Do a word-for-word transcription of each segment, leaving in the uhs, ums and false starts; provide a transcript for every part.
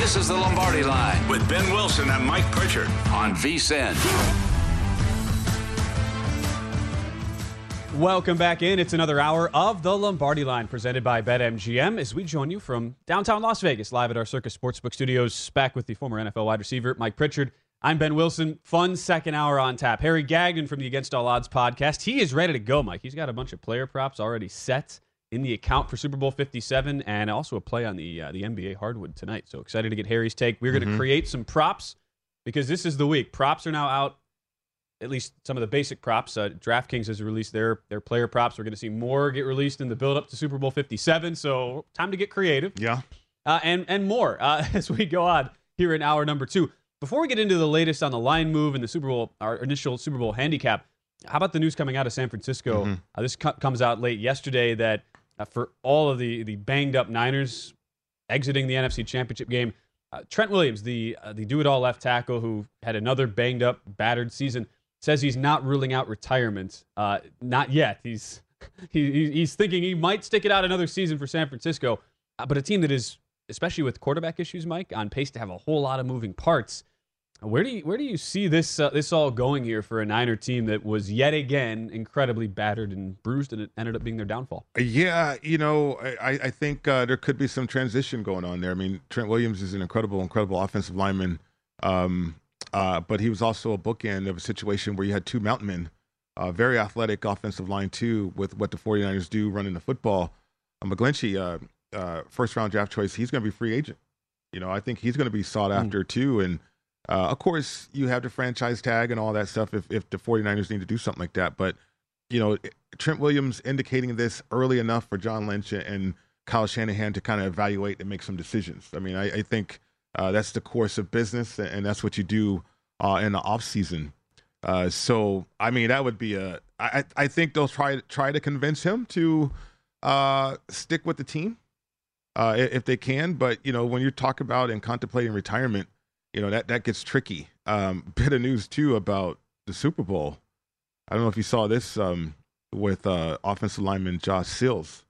This is the Lombardi Line with Ben Wilson and Mike Pritchard on V S I N. Welcome back in. It's another hour of the Lombardi Line presented by BetMGM as we join you from downtown Las Vegas, live at our Circus Sportsbook studios, back with the former N F L wide receiver, Mike Pritchard. I'm Ben Wilson. Fun second hour on tap. Harry Gagnon from the Against All Odds podcast. He is ready to go, Mike. He's got a bunch of player props already set in the account for Super Bowl fifty-seven and also a play on the uh, the N B A hardwood tonight. So excited to get Harry's take. We're going to mm-hmm. create some props because this is the week. Props are now out, at least some of the basic props. Uh, DraftKings has released their their player props. We're going to see more get released in the build-up to Super Bowl fifty-seven. So time to get creative. Yeah. Uh, and, and more uh, as we go on here in hour number two. Before we get into the latest on the line move and the Super Bowl, our initial Super Bowl handicap, how about the news coming out of San Francisco? Mm-hmm. Uh, this co- comes out late yesterday that uh, for all of the, the banged-up Niners exiting the N F C Championship game, uh, Trent Williams, the uh, the do-it-all left tackle who had another banged-up, battered season, says he's not ruling out retirement. Uh, not yet. He's he, he's thinking he might stick it out another season for San Francisco, uh, but a team that is, especially with quarterback issues, Mike, on pace to have a whole lot of moving parts. Where do you where do you see this uh, this all going here for a Niner team that was yet again incredibly battered and bruised, and it ended up being their downfall? Yeah, you know, I, I think uh, there could be some transition going on there. I mean, Trent Williams is an incredible, incredible offensive lineman, um, uh, but he was also a bookend of a situation where you had two mountain men, uh, very athletic offensive line too, with what the 49ers do running the football. Uh, McGlinchey, uh, uh, first round draft choice, he's going to be free agent. You know, I think he's going to be sought after mm. too, and Uh, of course, you have the franchise tag and all that stuff if, if the 49ers need to do something like that. But, you know, Trent Williams indicating this early enough for John Lynch and Kyle Shanahan to kind of evaluate and make some decisions. I mean, I, I think uh, that's the course of business, and that's what you do uh, in the offseason. Uh, so, I mean, that would be a – I I think they'll try, try to convince him to uh, stick with the team uh, if they can. But, you know, when you talk about and contemplating retirement, you know, that, that gets tricky. Um, bit of news, too, about the Super Bowl. I don't know if you saw this um, with uh, offensive lineman Josh Sills.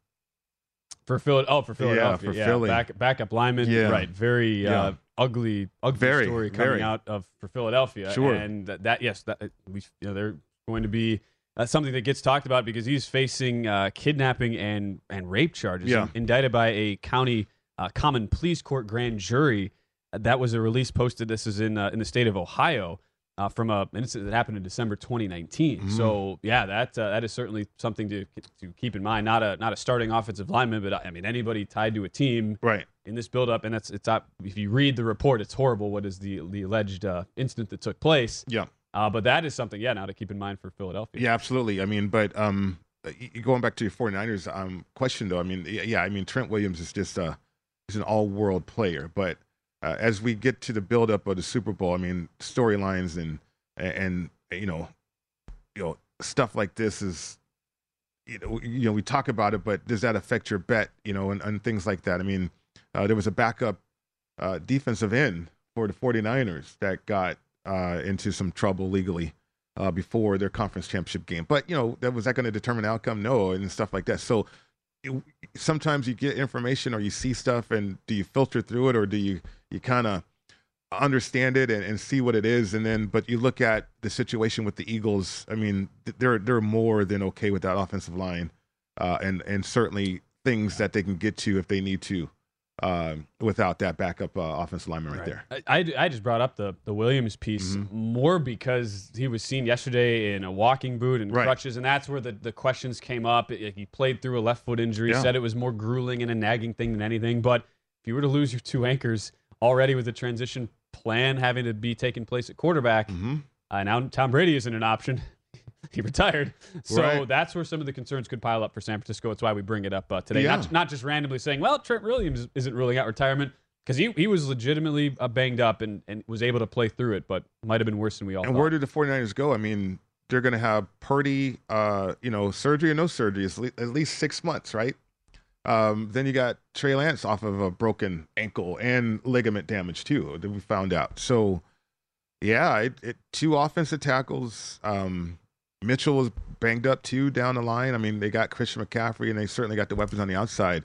For Phil- oh, for Philadelphia. Yeah, for yeah, Philly. Back, backup lineman. Yeah. Right. Very yeah. uh, ugly, ugly very, story coming very. out of for Philadelphia. Sure. And that, that yes, that we you know they're going to be uh, something that gets talked about because he's facing uh, kidnapping and and rape charges. Yeah. Indicted by a county uh, common pleas court grand jury. That was a release posted. This is in uh, in the state of Ohio uh, from a, an incident that happened in December twenty nineteen. Mm. So yeah, that uh, that is certainly something to to keep in mind. Not a not a starting offensive lineman, but I mean anybody tied to a team right in this buildup. And that's it's not, if you read the report, it's horrible. What is the the alleged uh, incident that took place? Yeah, uh, but that is something yeah now to keep in mind for Philadelphia. Yeah, absolutely. I mean, but um, going back to your 49ers um question though, I mean yeah, I mean Trent Williams is just uh he's an all world player, but Uh, as we get to the buildup of the Super Bowl, I mean, storylines and, and and you know, you know, stuff like this is, you know, you know, we talk about it, but does that affect your bet, you know, and, and things like that? I mean, uh, there was a backup uh, defensive end for the 49ers that got uh, into some trouble legally uh, before their conference championship game. But, you know, that was that going to determine the outcome? No, and stuff like that. So it, sometimes you get information or you see stuff, and do you filter through it, or do you you kind of understand it and, and see what it is, and then but you look at the situation with the Eagles. I mean, they're they're more than okay with that offensive line, uh, and and certainly things that they can get to if they need to, uh, without that backup uh, offensive lineman right, right there. I, I, I just brought up the the Williams piece mm-hmm. more because he was seen yesterday in a walking boot and right. crutches, and that's where the, the questions came up. It, he played through a left foot injury, yeah. said it was more grueling and a nagging thing than anything. But if you were to lose your two anchors already with the transition plan having to be taking place at quarterback, mm-hmm. uh, now Tom Brady isn't an option. He retired. So right. that's where some of the concerns could pile up for San Francisco. That's why we bring it up uh, today. Yeah. Not, not just randomly saying, well, Trent Williams isn't ruling out retirement, because he, he was legitimately uh, banged up and, and was able to play through it, but might have been worse than we all and thought. Where did the 49ers go? I mean, they're going to have Purdy, uh, you know, surgery or no surgery, is at least six months, right? Um, then you got Trey Lance off of a broken ankle and ligament damage too, that we found out. So, yeah, it, it, two offensive tackles. Um, Mitchell was banged up too down the line. I mean, they got Christian McCaffrey, and they certainly got the weapons on the outside.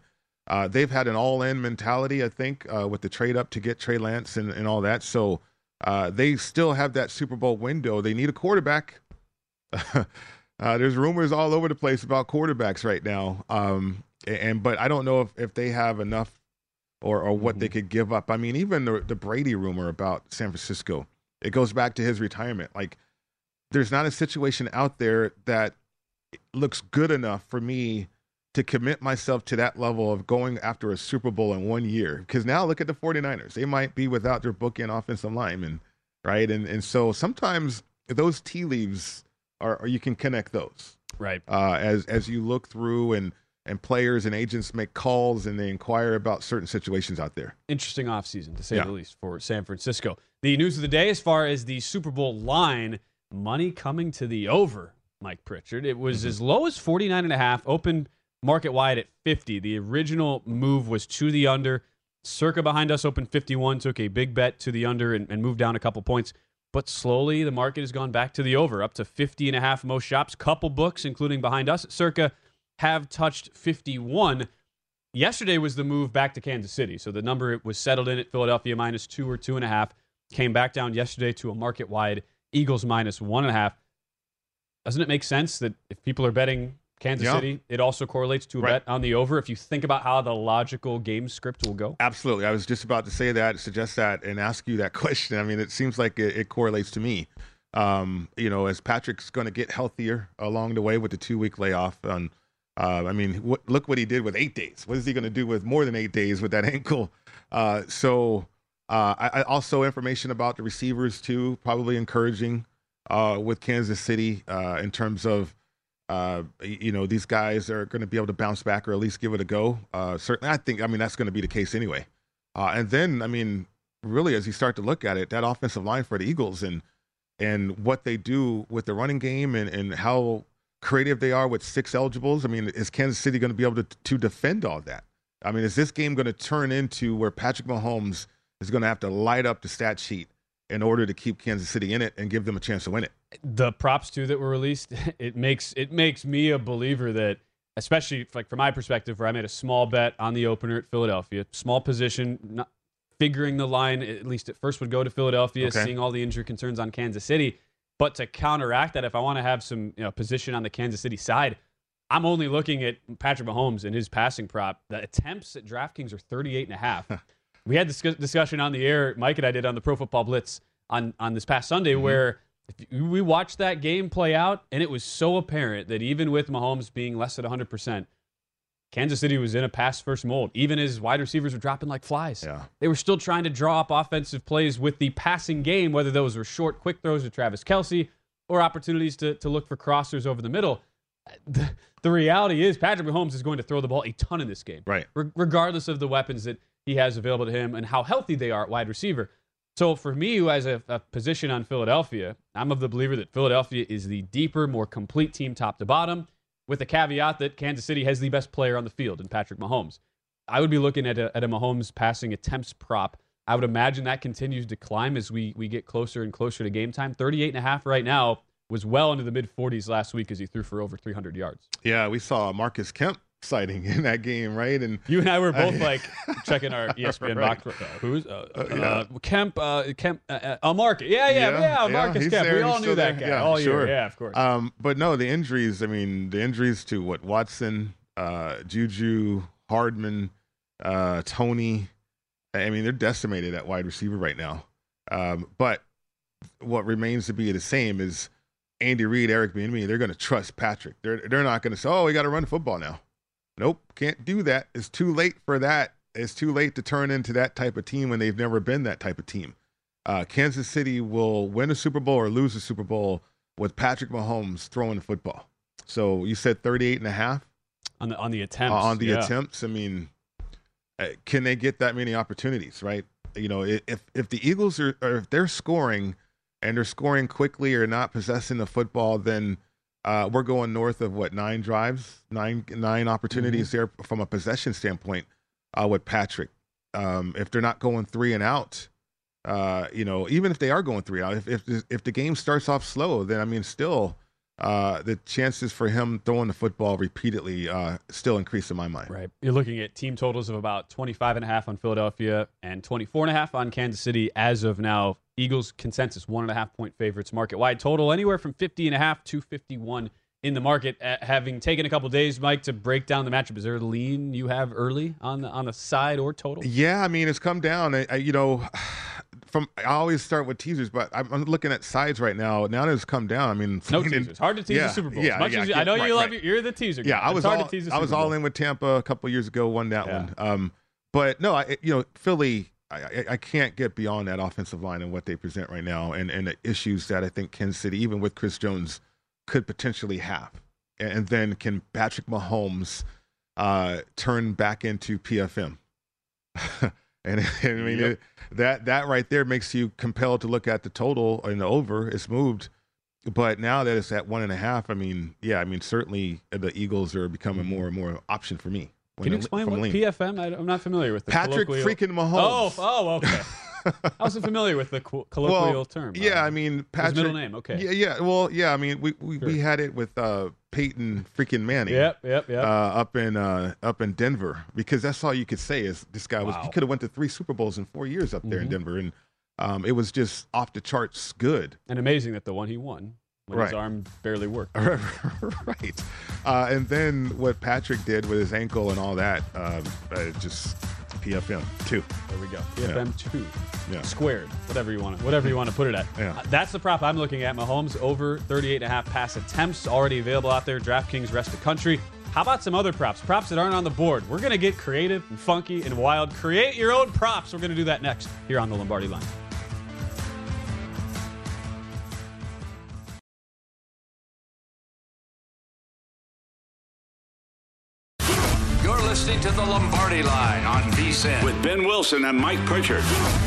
Uh, they've had an all-in mentality, I think, uh, with the trade up to get Trey Lance and, and all that. So uh, they still have that Super Bowl window. They need a quarterback. uh, there's rumors all over the place about quarterbacks right now. Um, and but I don't know if, if they have enough or, or what mm-hmm. they could give up. I mean, even the, the Brady rumor about San Francisco, it goes back to his retirement. Like, there's not a situation out there that looks good enough for me to commit myself to that level of going after a Super Bowl in one year. Because now look at the 49ers. They might be without their bookend offensive lineman, right? And and so sometimes those tea leaves are, are you can connect those. Right. Uh, as as you look through and and players and agents make calls and they inquire about certain situations out there. Interesting offseason, to say yeah. the least, for San Francisco. The news of the day, as far as the Super Bowl line, money coming to the over, Mike Pritchard. It was mm-hmm. as low as forty-nine and a half, open market wide at fifty. The original move was to the under. Circa behind us opened fifty-one, took a big bet to the under and, and moved down a couple points. But slowly the market has gone back to the over, up to fifty and a half most shops. Couple books, including behind us, Circa, have touched fifty-one. Yesterday was the move back to Kansas City. So the number was settled in at Philadelphia minus two or two and a half. Came back down yesterday to a market wide Eagles minus one and a half. Doesn't it make sense that if people are betting Kansas yeah. City, it also correlates to a right. bet on the over if you think about how the logical game script will go? Absolutely. I was just about to say that, suggest that, and ask you that question. I mean, it seems like it, it correlates to me. Um, you know, as Patrick's going to get healthier along the way with the two-week layoff. Um, uh, I mean, wh- look what he did with eight days. What is he going to do with more than eight days with that ankle? Uh, so uh, I, I also information about the receivers, too, probably encouraging uh, with Kansas City uh, in terms of, Uh, you know, these guys are going to be able to bounce back or at least give it a go. Uh, certainly, I think, I mean, that's going to be the case anyway. Uh, and then, I mean, really, as you start to look at it, that offensive line for the Eagles and and what they do with the running game and, and how creative they are with six eligibles. I mean, is Kansas City going to be able to, to defend all that? I mean, is this game going to turn into where Patrick Mahomes is going to have to light up the stat sheet in order to keep Kansas City in it and give them a chance to win it? The props too that were released, it makes it makes me a believer that, especially like from my perspective, where I made a small bet on the opener at Philadelphia, small position, not figuring the line at least at first would go to Philadelphia, okay. seeing all the injury concerns on Kansas City. But to counteract that, if I want to have some you know position on the Kansas City side, I'm only looking at Patrick Mahomes and his passing prop. The attempts at DraftKings are thirty-eight and a half. We had this discussion on the air, Mike and I did on the Pro Football Blitz on on this past Sunday, mm-hmm. where if you, we watched that game play out, and it was so apparent that even with Mahomes being less than one hundred percent, Kansas City was in a pass-first mold. Even as wide receivers were dropping like flies. Yeah. They were still trying to draw up offensive plays with the passing game, whether those were short, quick throws to Travis Kelce or opportunities to, to look for crossers over the middle. The, the reality is Patrick Mahomes is going to throw the ball a ton in this game. Right. Re- regardless of the weapons that he has available to him and how healthy they are at wide receiver. So for me, who has a, a position on Philadelphia, I'm of the believer that Philadelphia is the deeper, more complete team top to bottom, with the caveat that Kansas City has the best player on the field in Patrick Mahomes. I would be looking at a, at a Mahomes passing attempts prop. I would imagine that continues to climb as we we get closer and closer to game time. thirty-eight and a half right now, was well into the mid forties last week as he threw for over three hundred yards. Yeah, we saw Marcus Kemp sighting in that game, right? And you and I were both like checking our E S P N right. box. Uh, who's uh, uh, yeah. uh, Kemp? Uh, Kemp? Uh, uh, Marcus? Yeah, yeah, yeah. yeah Marcus yeah, Kemp. There, we all knew that there. guy yeah, all sure. year. Yeah, of course. Um, but no, the injuries. I mean, the injuries to what Watson, uh, Juju, Hardman, uh, Tony. I mean, they're decimated at wide receiver right now. Um, but what remains to be the same is Andy Reid, Eric Bieniemy. They're going to trust Patrick. They're they're not going to say, "Oh, we got to run football now." Nope, can't do that. It's too late for that. It's too late to turn into that type of team when they've never been that type of team. Uh, Kansas City will win a Super Bowl or lose a Super Bowl with Patrick Mahomes throwing the football. So you said thirty-eight and a half on the on the attempts. Uh, on the yeah. attempts, I mean, uh, can they get that many opportunities? Right? You know, if if the Eagles are, or if they're scoring and they're scoring quickly or not possessing the football, then Uh, we're going north of what nine drives, nine nine opportunities mm-hmm. there from a possession standpoint uh, with Patrick. Um, if they're not going three and out, uh, you know, even if they are going three out, if if if the game starts off slow, then I mean, still uh, the chances for him throwing the football repeatedly uh, still increase in my mind. Right. You're looking at team totals of about twenty-five and a half on Philadelphia and twenty-four and a half on Kansas City as of now. Eagles consensus one and a half point favorites. Market wide total anywhere from fifty and a half to fifty-one in the market. Uh, having taken a couple days, Mike, to break down the matchup, is there a lean you have early on the on the side or total? Yeah, I mean it's come down. I, I, you know, from I always start with teasers, but I'm, I'm looking at sides right now. Now that it's come down, I mean, no teasers. It's hard to tease yeah, the Super Bowl. Yeah, as much yeah, as you, I, I know right, you love right. it. You're the teaser guy. Yeah, I was it's hard all to tease the I was Super Bowl. all in with Tampa a couple years ago. Won that Yeah. one. Um, but no, I, you know, Philly. I, I, I can't get beyond that offensive line and what they present right now, and and the issues that I think Kansas City, even with Chris Jones, could potentially have. And then can Patrick Mahomes uh, turn back into P F M? and, and I mean, Yep. it, that that right there makes you compelled to look at the total and the over. It's moved, but now that it's at one and a half, I mean, yeah, I mean, certainly the Eagles are becoming more and more an option for me. Can you explain what lean. P F M? I, I'm not familiar with the Patrick colloquial... freaking Mahomes. Oh, oh, okay. I wasn't familiar with the co- colloquial well, term. Yeah, uh, I mean, his Patrick. middle name. Okay. Yeah, yeah. Well, yeah. I mean, we we, Sure. we had it with uh, Peyton freaking Manning. Yep, yep, yep. Uh, up in uh, up in Denver, because that's all you could say is this guy was. Wow. He could have went to three Super Bowls in four years up there Mhm. in Denver, and um, it was just off the charts good. And amazing that the one he won when his Right. arm barely worked. right. Uh, and then what Patrick did with his ankle and all that, um, uh, just P F M two. There we go. P F M two Yeah. squared, whatever you want to, whatever you want to put it at. Yeah. Uh, that's the prop I'm looking at. Mahomes over thirty-eight and a half pass attempts already available out there. DraftKings, rest of the country. How about some other props? Props that aren't on the board. We're going to get creative and funky and wild. Create your own props. We're going to do that next here on the Lombardi Line. You're listening to the Lombardi Line on VSiN with Ben Wilson and Mike Pritchard.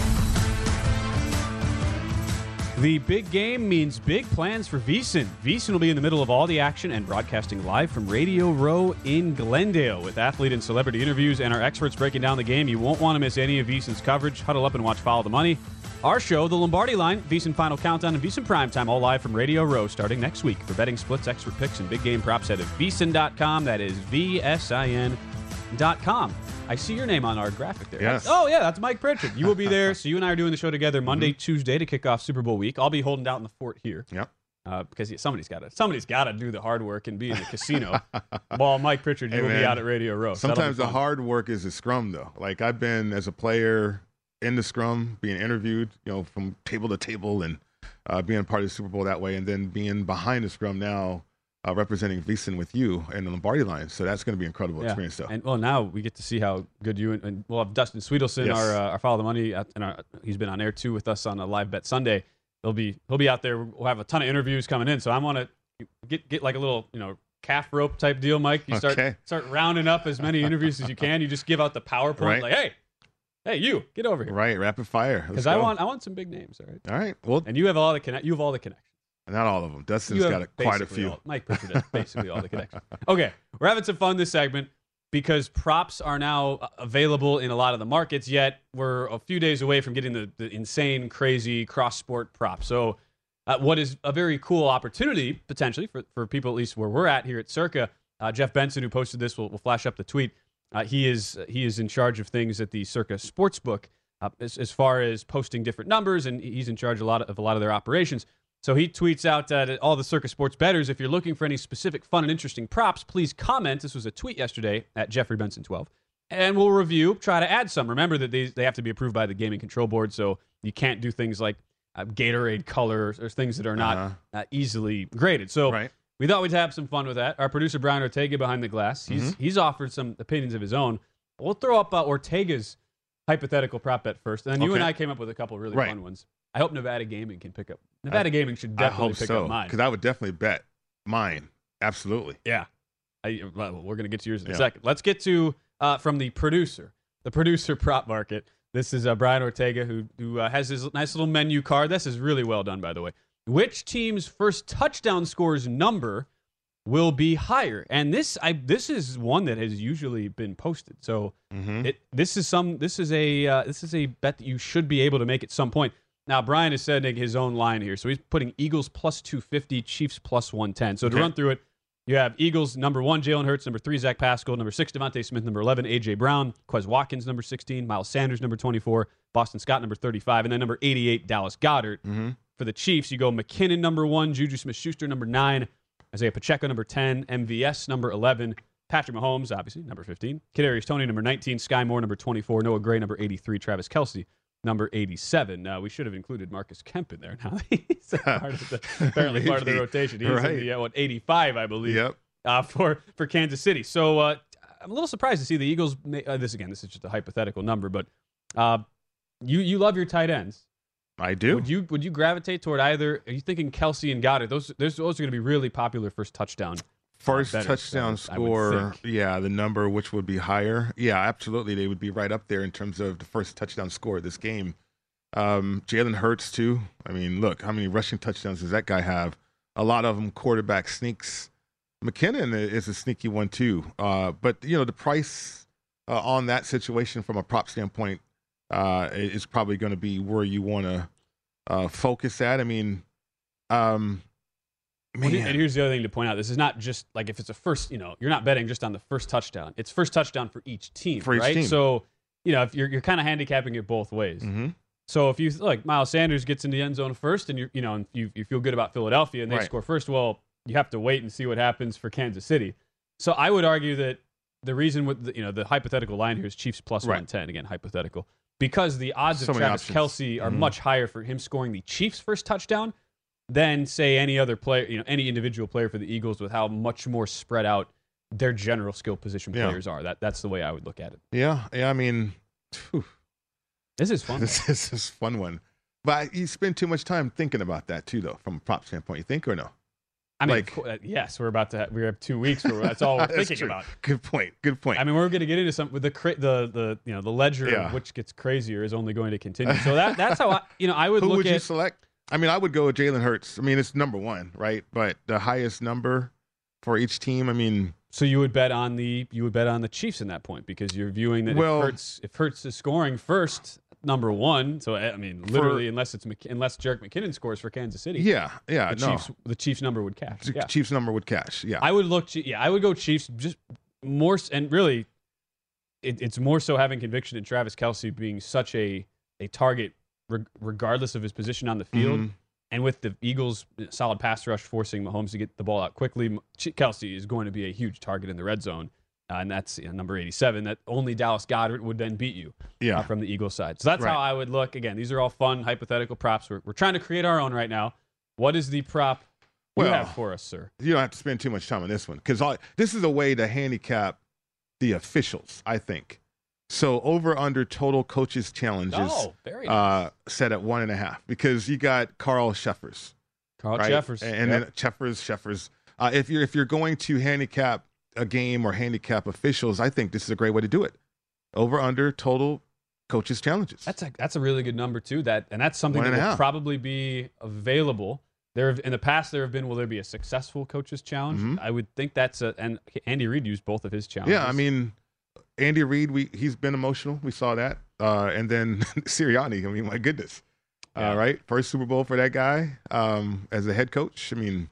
The big game means big plans for VSiN. VSiN will be in the middle of all the action and broadcasting live from Radio Row in Glendale with athlete and celebrity interviews and our experts breaking down the game. You won't want to miss any of VSiN's coverage. Huddle up and watch Follow the Money. Our show, The Lombardi Line, VSiN Final Countdown, and VSiN Primetime, all live from Radio Row starting next week. For betting splits, expert picks, and big game props, head to V S I N dot com. That is V S I N dot com. I see your name on our graphic there. Yes. Oh, yeah, that's Mike Pritchard. You will be there. So you and I are doing the show together Monday, mm-hmm. Tuesday to kick off Super Bowl week. I'll be holding down the fort here. Yep. Uh, because somebody's got to somebody's got to do the hard work and be in the casino. While Mike Pritchard, you Hey, will man, be out at Radio Row. So sometimes that'll the be fun. hard work is the scrum, though. Like I've been as a player in the scrum, being interviewed, you know, from table to table, and uh, being part of the Super Bowl that way, and then being behind the scrum now, uh, representing VSiN with you and the Lombardi Line. So that's going to be an incredible Yeah. experience, though. And well, now we get to see how good you and, and we'll have Dustin Sweetelson, Yes. our uh, our Follow the Money, at, and our, he's been on air too with us on a live bet Sunday. He'll be he'll be out there. We'll have a ton of interviews coming in. So I want to get get like a little you know calf rope type deal, Mike. You start Okay. start rounding up as many interviews as you can. You just give out the PowerPoint Right. like, hey, hey, you get over here, Right, rapid fire. because I want I want some big names, all right. All right. Well, And you have all the connect. You have all the connections. not all of them. Dustin's You have got a, quite a basically few. all- Mike Pritchard has basically all the connections. Okay, we're having some fun this segment because props are now uh, available in a lot of the markets, yet we're a few days away from getting the, the insane, crazy cross-sport prop. So uh, what is a very cool opportunity, potentially, for, for people at least where we're at here at Circa, uh, Jeff Benson, who posted this, will will flash up the tweet. Uh, he is he is in charge of things at the Circa Sportsbook uh, as, as far as posting different numbers, and he's in charge of a lot of, of a lot of their operations. So he tweets out uh, to all the Circa Sports bettors, if you're looking for any specific fun and interesting props, please comment. This was a tweet yesterday at Jeffrey Benson twelve. And we'll review, try to add some. Remember that they, they have to be approved by the Gaming Control Board, so you can't do things like uh, Gatorade color or things that are not Uh-huh. uh, easily graded. So Right. we thought we'd have some fun with that. Our producer, Brian Ortega, behind the glass, he's, Mm-hmm. he's offered some opinions of his own. We'll throw up uh, Ortega's hypothetical prop bet first, and then you Okay. and I came up with a couple really Right. fun ones. I hope Nevada Gaming can pick up. Nevada Gaming should I definitely hope pick so, up mine. because I would definitely bet mine. Absolutely. Yeah. I, well, we're going to get to yours in a Yeah. second. Let's get to uh, from the producer, the producer prop market. This is uh, Brian Ortega, who, who uh, has his nice little menu card. This is really well done, by the way. Which team's first touchdown scores number will be higher? And this I this is one that has usually been posted. So Mm-hmm. it this is some this is a uh, this is a bet that you should be able to make at some point. Now, Brian is setting his own line here. So he's putting Eagles plus two fifty, Chiefs plus one ten. So to Okay. run through it, you have Eagles number one, Jalen Hurts, number three, Zach Pascal, number six, Devontae Smith, number eleven, A J Brown, Quez Watkins, number sixteen, Miles Sanders, number twenty-four, Boston Scott, number thirty-five, and then number eighty-eight, Dallas Goedert. Mm-hmm. For the Chiefs, you go McKinnon, number one, Juju Smith-Schuster, number nine, Isaiah Pacheco, number ten, M V S, number eleven, Patrick Mahomes, obviously, number fifteen, Kadarius Toney, number nineteen, Sky Moore, number twenty-four, Noah Gray, number eighty-three, Travis Kelce, number eighty-seven. Uh, we should have included Marcus Kemp in there. Now he's part of the, apparently part of the rotation. He's Right. in the, uh, what, eighty-five, I believe, Yep. uh, for, for Kansas City. So uh, I'm a little surprised to see the Eagles, ma- uh, this again, this is just a hypothetical number, but uh, you you love your tight ends. I do. Would you would you gravitate toward either? Are you thinking Kelce and Goddard? Those those, those are going to be really popular first touchdown. First better, touchdown so I would score, think. yeah, the number which would be higher. Yeah, absolutely. They would be right up there in terms of the first touchdown score of this game. Um, Jalen Hurts, too. I mean, look, how many rushing touchdowns does that guy have? A lot of them quarterback sneaks. McKinnon is a sneaky one, too. Uh, but, you know, the price uh, on that situation from a prop standpoint uh, is probably going to be where you want to uh, focus at. I mean, um, Well, man. and here's the other thing to point out: this is not just like if it's a first, you know, you're not betting just on the first touchdown. It's first touchdown for each team, For each right? team. So, you know, if you're you're kind of handicapping it both ways. Mm-hmm. So if you like Miles Sanders gets in the end zone first, and you you know, and you you feel good about Philadelphia and they Right. score first, well, you have to wait and see what happens for Kansas City. So I would argue that the reason with the, you know the hypothetical line here is Chiefs plus Right. one ten, again hypothetical, because the odds So of many Travis options. Kelce are Mhm. much higher for him scoring the Chiefs' first touchdown than say any other player, you know, any individual player for the Eagles, with how much more spread out their general skill position Yeah. players are. That that's the way I would look at it. Yeah, yeah. I mean, phew, This is fun. this, this is a fun one. But you spend too much time thinking about that too, though, from a prop standpoint. You think or no? I mean, like- of course, yes, we're about to have, we have two weeks where that's all we're That's thinking true. about. Good point. Good point. I mean, we're going to get into some with the cra- the the you know the ledger, Yeah. which gets crazier, is only going to continue. So that that's how I you know I would Who look would you at. select? I mean, I would go with Jalen Hurts. I mean, it's number one, right? But the highest number for each team. I mean, So you would bet on the you would bet on the Chiefs in that point because you're viewing that Well- if Hurts if Hurts is scoring first, number one. So I mean, literally, unless it's Mc, unless Jerick McKinnon scores for Kansas City, yeah, yeah, the no. Chiefs the Chiefs number would cash. The Yeah. Chiefs number would cash. Yeah, I would look. Chi- Yeah, I would go Chiefs. Just more s- and really, it, it's more so having conviction in Travis Kelce being such a a target, reg- regardless of his position on the field. Mhm. And with the Eagles' solid pass rush forcing Mahomes to get the ball out quickly, Ch- Kelce is going to be a huge target in the red zone. Uh, and that's you know, number eighty-seven. That only Dallas Goedert would then beat you yeah. uh, from the Eagles side. So that's Right. how I would look. Again, these are all fun hypothetical props. We're, we're trying to create our own right now. What is the prop you Well, have for us, sir? You don't have to spend too much time on this one because this is a way to handicap the officials, I think. So over under total coaches challenges Oh, very nice. uh, set at one and a half because you got Carl Sheffers. Carl right? Jeffers. and Yep. then Sheffers, Sheffers. Uh, if you're if you're going to handicap a game or handicap officials, I think this is a great way to do it. Over under total coaches challenges. That's a that's a really good number too. That and that's something One that and a will half. probably be available. There have, in the past there have been. Will there be a successful coaches challenge? Mhm. I would think that's a. And Andy Reid used both of his challenges. yeah, I mean, Andy Reid, we he's been emotional. We saw that, uh, and then Sirianni. I mean, my goodness. Yeah. All right, first Super Bowl for that guy um, as a head coach. I mean,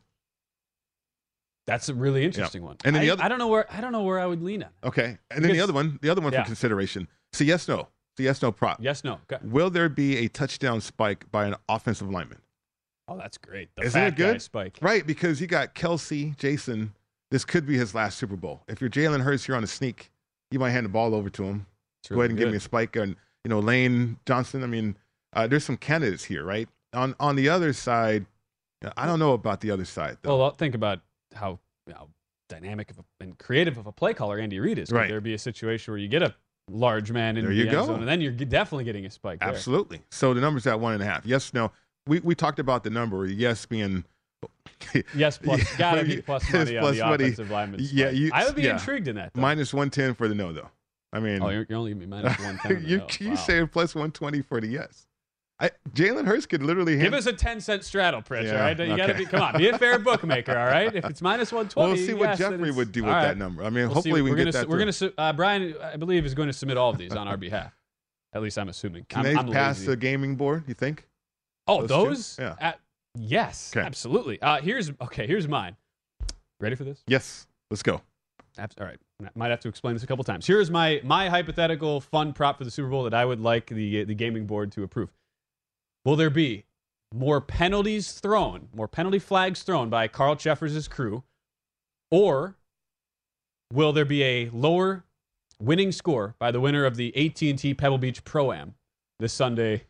that's a really interesting one. And then I, the other- I don't know where I don't know where I would lean on. okay, and then the Because- other one, the other one yeah. for consideration. So yes, no, the yes, no prop. Yes, no. Okay. Will there be a touchdown spike by an offensive lineman? Oh, that's great. The Isn't fat it good? guy spike. Right, because you got Kelsey, Jason. This could be his last Super Bowl. If you're Jalen Hurts, you're on a sneak. You might hand the ball over to him. It's Go really ahead and give good. me a spike. And you know, Lane Johnson. I mean, uh, there's some candidates here, right? On on the other side, I don't know about the other side though. Well, think about how, how dynamic of a, and creative of a play caller Andy Reid is. Could Right. there be a situation where you get a large man in There the you end go. zone, and then you're g- definitely getting a spike there. Absolutely. So the number's at one and a half. Yes, no. We we talked about the number. Yes, being Yes, plus Yeah, gotta be yes, plus money on plus the money. offensive lineman. Yeah, spike. you- I would be yeah. intrigued in that. Though. minus one ten for the no, though. I mean, oh, you're, you're only giving me minus one ten. you you saying plus one twenty for the yes? I, Jalen Hurts could literally Give hand, us a ten cent straddle, Pritch. Yeah, all right, you gotta okay. be. Come on, be a fair bookmaker. All right, if it's minus one twenty, We'll see what yes, then Jeffrey it's- would do all with right. that number. I mean, We'll hopefully see. we we're can gonna get su- that. We're through. gonna. Su- uh, Brian, I believe, is going to submit all of these on our behalf. At least I'm assuming. Can I'm, they I'm pass lazy. the gaming board? You think? Oh, those? those? Yeah. Uh, yes, Okay. absolutely. Uh, here's okay. Here's mine. Ready for this? Yes. Let's go. Abs- All right. I might have to explain this a couple times. Here's my my hypothetical fun prop for the Super Bowl that I would like the the gaming board to approve. Will there be more penalties thrown, more penalty flags thrown by Carl Cheffers' crew, or will there be a lower winning score by the winner of the A T and T Pebble Beach Pro-Am this Sunday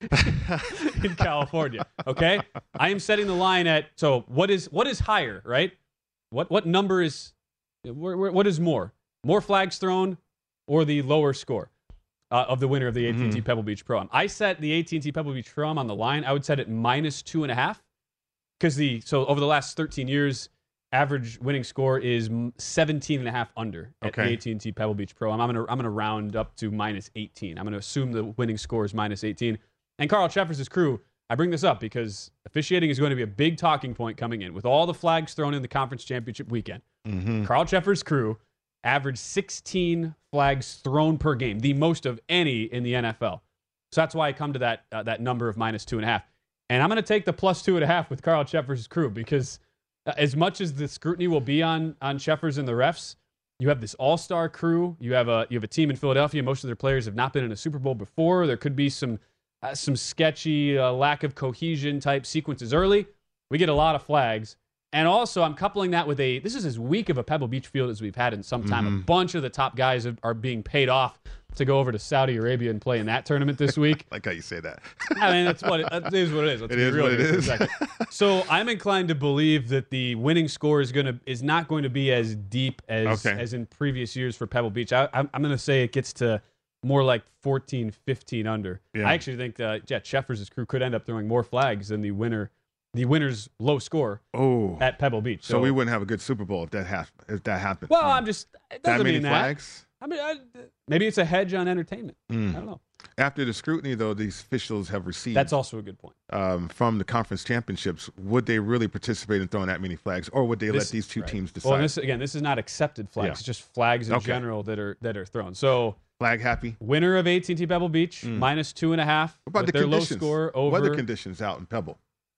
in California? Okay, I am setting the line at, so what is what is higher, right? What what number is what is more? More flags thrown or the lower score uh, of the winner of the A T and T mm-hmm. Pebble Beach Pro-Am? I set the A T and T Pebble Beach Pro-Am on the line. I would set it minus two and a half because the so over the last thirteen years, average winning score is seventeen and a half under at okay. the A T and T Pebble Beach Pro-Am. I'm gonna I'm gonna round up to minus eighteen. I'm gonna assume the winning score is minus eighteen. And Carl Cheffers' crew, I bring this up because officiating is going to be a big talking point coming in with all the flags thrown in the conference championship weekend. Mm-hmm. Carl Cheffers' crew averaged sixteen flags thrown per game, the most of any in the N F L. So that's why I come to that uh, that number of minus two and a half. And I'm going to take the plus two and a half with Carl Cheffers' crew because uh, as much as the scrutiny will be on on Cheffers and the refs, you have this all-star crew. You have a you have a team in Philadelphia. Most of their players have not been in a Super Bowl before. There could be some uh, some sketchy uh, lack of cohesion type sequences early. We get a lot of flags. And also, I'm coupling that with a, this is as weak of a Pebble Beach field as we've had in some time. Mm-hmm. A bunch of the top guys are, are being paid off to go over to Saudi Arabia and play in that tournament this week. Like how you say that. I mean, that's what it, that is what it is. Let's it be is real what it here for a is. second. So I'm inclined to believe that the winning score is going to is not going to be as deep as okay. as in previous years for Pebble Beach. I, I'm, I'm going to say it gets to more like fourteen, fifteen under. Yeah. I actually think that yeah, Cheffers' crew could end up throwing more flags than the winner. The winner's low score oh. at Pebble Beach. So, so we wouldn't have a good Super Bowl if that ha- if that happened. Well, I'm just it doesn't that many mean flags. That. I mean, I, maybe it's a hedge on entertainment. Mm. I don't know. After the scrutiny, though, these officials have received. That's also a good point. Um, from the conference championships, would they really participate in throwing that many flags, or would they this, let these two right. teams decide? Well, this, again, this is not accepted flags. Yeah. It's just flags in okay. general that are that are thrown. So flag happy. Winner of A T and T Pebble Beach mm. minus two and a half. What about with the their conditions? Low score over weather conditions out in Pebble.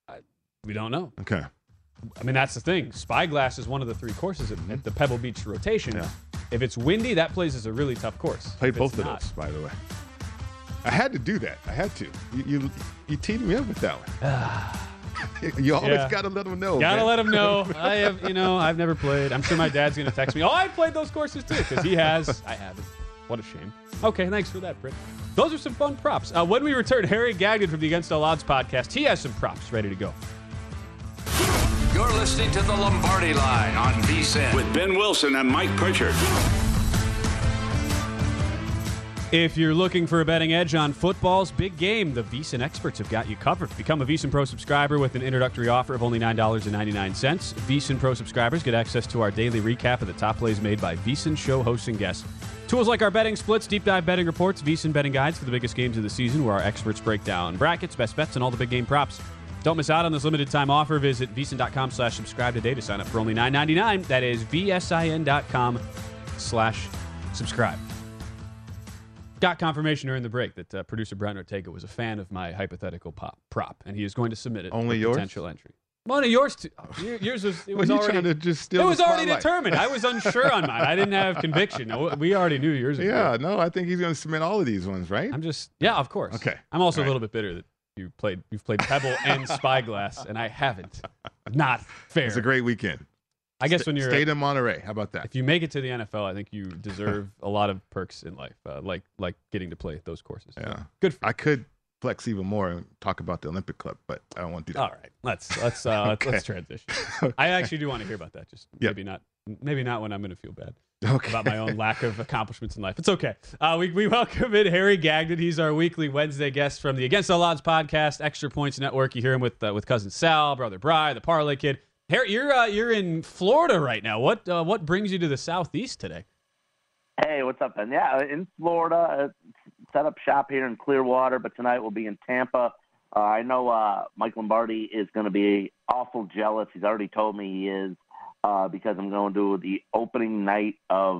We don't know. Okay. I mean, that's the thing. Spyglass is one of the three courses at, at the Pebble Beach rotation. Yeah. If it's windy, that place is a really tough course. Played if both of not, those, by the way. I had to do that. I had to. You you, you teed me up with that one. You always Yeah. got to let them know. Gotta man. let them know. I have, you know, I've never played. I'm sure my dad's gonna text me. Oh, I played those courses too, because he has. I haven't. What a shame. Okay, thanks for that, Britt. Those are some fun props. Uh, when we return, Harry Gagnon from the Against All Odds podcast, he has some props ready to go. You're listening to the Lombardi Line on VSiN with Ben Wilson and Mike Pritchard. If you're looking for a betting edge on football's big game, the VSiN experts have got you covered. Become a VSiN Pro subscriber with an introductory offer of only nine dollars and ninety-nine cents. VSiN Pro subscribers get access to our daily recap of the top plays made by VSiN show hosts and guests. Tools like our betting splits, deep dive betting reports, VSiN betting guides for the biggest games of the season, where our experts break down brackets, best bets, and all the big game props. Don't miss out on this limited time offer. Visit VSiN.com slash subscribe today to sign up for only nine dollars and ninety-nine cents. That is VSIN.com slash subscribe. Got confirmation during the break that uh, producer Brian Ortega was a fan of my hypothetical pop, prop, and he is going to submit it Only for yours? potential entry. One of yours too. Oh, yours was it was Well, you already trying to just steal it the was already spotlight. determined. I was unsure on mine. I didn't have conviction. We already knew yours. Was Yeah, good. no, I think he's going to submit all of these ones, right? I'm just yeah, of course. Okay. I'm also All a little bit bitter that you played you've played Pebble and Spyglass, and I haven't. Not fair. It's a great weekend. I guess when you're Stayed in Monterey. How about that? if you make it to the N F L, I think you deserve a lot of perks in life, uh, like like getting to play those courses. So, Yeah. good. For I could flex even more and talk about the Olympic Club, but I don't want to do that. All right, let's let's uh, Okay. let's transition. I actually do want to hear about that. Just Yep. maybe not maybe not when I'm going to feel bad Okay. about my own lack of accomplishments in life. It's okay. Uh, we we welcome in Harry Gagnon. He's our weekly Wednesday guest from the Against All Odds podcast, Extra Points Network. You hear him with uh, with cousin Sal, brother Bry, the Parlay Kid. Harry, you're uh, you're in Florida right now. What uh, what brings you to the Southeast today? Hey, what's up, Ben? Yeah, in Florida, uh, set up shop here in Clearwater, but tonight we'll be in Tampa. Uh, I know uh, Mike Lombardi is going to be awful jealous. He's already told me he is uh, because I'm going to the opening night of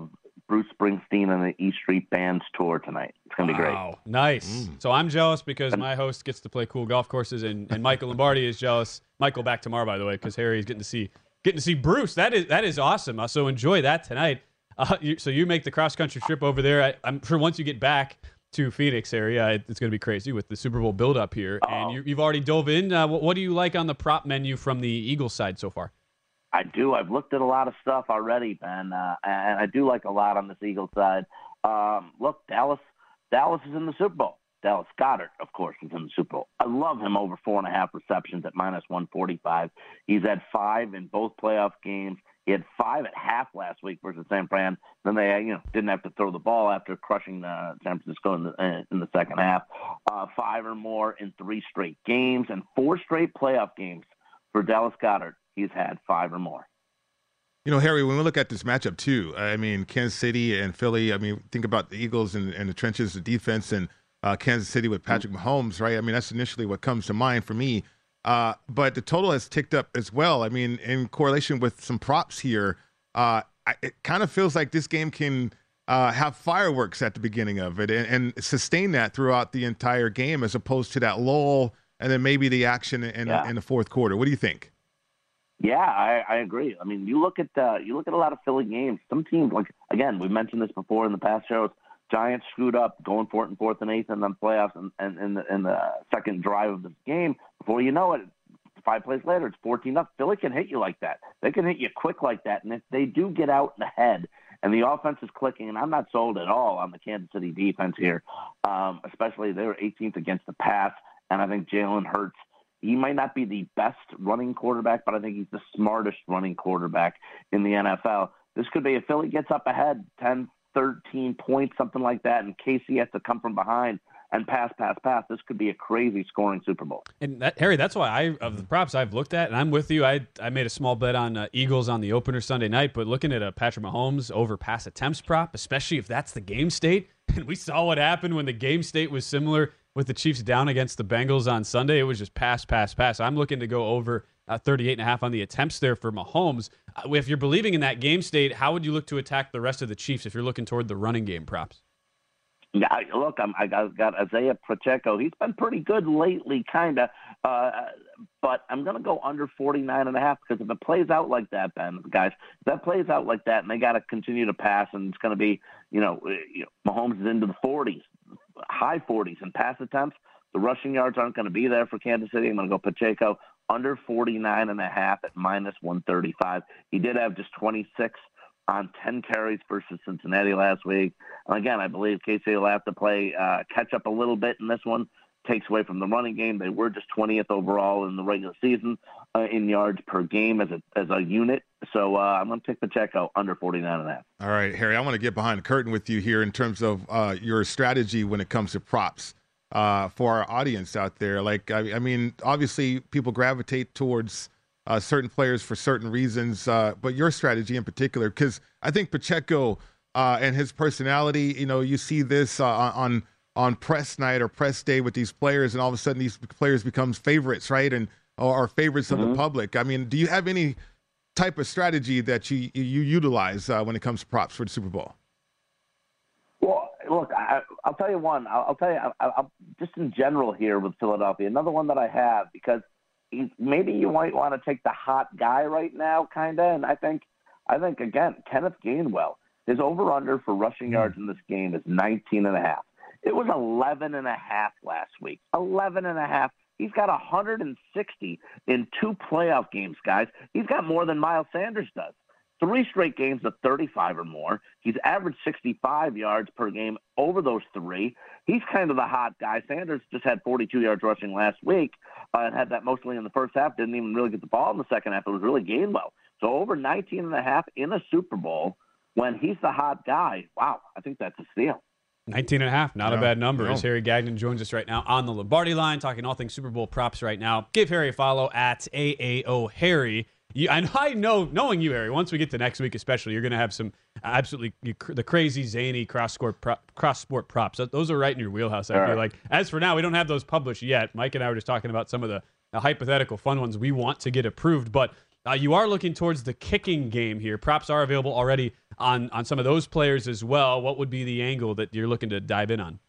Bruce Springsteen and the E Street Band's tour tonight. It's going to be great. Wow, nice. Mm. So I'm jealous because my host gets to play cool golf courses, and, and Michael Lombardi is jealous. Michael back tomorrow, by the way, because Harry is getting to see getting to see Bruce. That is that is awesome. Uh, so enjoy that tonight. Uh, you, so you make the cross country trip over there. I, I'm sure once you get back to Phoenix area, it, it's going to be crazy with the Super Bowl build up here. Oh. And you, you've already dove in. Uh, what, what do you like on the prop menu from the Eagles side so far? I do. I've looked at a lot of stuff already, Ben, uh, and I do like a lot on this Eagles side. Um, look, Dallas, Dallas is in the Super Bowl. Dallas Goedert, of course, is in the Super Bowl. I love him over four and a half receptions at minus one forty-five. He's had five in both playoff games. He had five at half last week versus San Fran. Then they, you know, didn't have to throw the ball after crushing uh, San Francisco in the, in the second half. Uh, five or more in three straight games and four straight playoff games for Dallas Goedert. He's had five or more. You know, Harry, when we look at this matchup too, I mean, Kansas City and Philly, I mean, think about the Eagles and, and the trenches, the defense, and uh, Kansas City with Patrick Mahomes, right? I mean, that's initially what comes to mind for me. Uh, but the total has ticked up as well. I mean, in correlation with some props here, uh, I, it kind of feels like this game can uh, have fireworks at the beginning of it and, and sustain that throughout the entire game as opposed to that lull and then maybe the action in, yeah. in the fourth quarter. What do you think? Yeah, I, I agree. I mean, you look at uh, you look at a lot of Philly games. Some teams, like again, we mentioned this before in the past shows. Giants screwed up going for it in fourth and eighth, and then playoffs, and, and, and, the, and the second drive of the game. Before you know it, five plays later, it's fourteen up. Philly can hit you like that. They can hit you quick like that. And if they do get out ahead, and the offense is clicking, and I'm not sold at all on the Kansas City defense here, um, especially they were eighteenth against the pass, and I think Jalen Hurts. He might not be the best running quarterback, but I think he's the smartest running quarterback in the N F L. This could be if Philly gets up ahead ten, thirteen points, something like that, and K C has to come from behind and pass, pass, pass. This could be a crazy scoring Super Bowl. And that, Harry, that's why I of the props I've looked at, and I'm with you. I I made a small bet on uh, Eagles on the opener Sunday night, but looking at a Patrick Mahomes over pass attempts prop, especially if that's the game state, and we saw what happened when the game state was similar with the Chiefs down against the Bengals on Sunday. It was just pass, pass, pass. I'm looking to go over uh, thirty-eight and a half on the attempts there for Mahomes. Uh, if you're believing in that game state, how would you look to attack the rest of the Chiefs if you're looking toward the running game props? Yeah, look, I'm, I got, got Isaiah Pacheco. He's been pretty good lately, kind of. Uh, but I'm going to go under forty-nine and a half because if it plays out like that, Ben, guys, if that plays out like that and they got to continue to pass and it's going to be, you know, you know, Mahomes is into the forties, high forties in pass attempts. The rushing yards aren't going to be there for Kansas City. I'm going to go Pacheco under forty-nine and a half at minus one thirty-five. He did have just twenty-six on ten carries versus Cincinnati last week. And again, I believe K C will have to play uh, catch up a little bit in this one. Takes away from the running game. They were just twentieth overall in the regular season uh, in yards per game as a as a unit. So uh, I'm going to pick Pacheco under forty-nine and a half. All right, Harry, I want to get behind the curtain with you here in terms of uh, your strategy when it comes to props uh, for our audience out there. Like, I, I mean, obviously people gravitate towards uh, certain players for certain reasons, uh, but your strategy in particular, because I think Pacheco uh, and his personality, you know, you see this uh, on on press night or press day with these players, and all of a sudden these players becomes favorites, right? And or favorites of mm-hmm. the public. I mean, do you have any type of strategy that you you utilize uh, when it comes to props for the Super Bowl? Well, look, I, I'll tell you one. I'll, I'll tell you, I, I'll, just in general here with Philadelphia, another one that I have because he, maybe you might want to take the hot guy right now, kind of. And I think, I think again, Kenneth Gainwell, his over/under for rushing yards mm-hmm. in this game is nineteen and a half. It was eleven and a half last week. eleven and a half. He's got one hundred sixty in two playoff games, guys. He's got more than Miles Sanders does. Three straight games of thirty-five or more. He's averaged sixty-five yards per game over those three. He's kind of the hot guy. Sanders just had forty-two yards rushing last week uh, and had that mostly in the first half. Didn't even really get the ball in the second half. It was really Gainwell. So over nineteen and a half in a Super Bowl when he's the hot guy. Wow, I think that's a steal. nineteen and a half, not no, a bad number. No. As Harry Gagnon joins us right now on the Lombardi line, talking all things Super Bowl props right now. Give Harry a follow at A A O Harry. You, I, I know, knowing you, Harry, once we get to next week especially, you're going to have some absolutely the crazy, zany cross-sport prop, cross-sport props. Those are right in your wheelhouse, I all feel right. like. As for now, we don't have those published yet. Mike and I were just talking about some of the, the hypothetical fun ones we want to get approved, but Uh, you are looking towards the kicking game here. Props are available already on on some of those players as well. What would be the angle that you're looking to dive in on?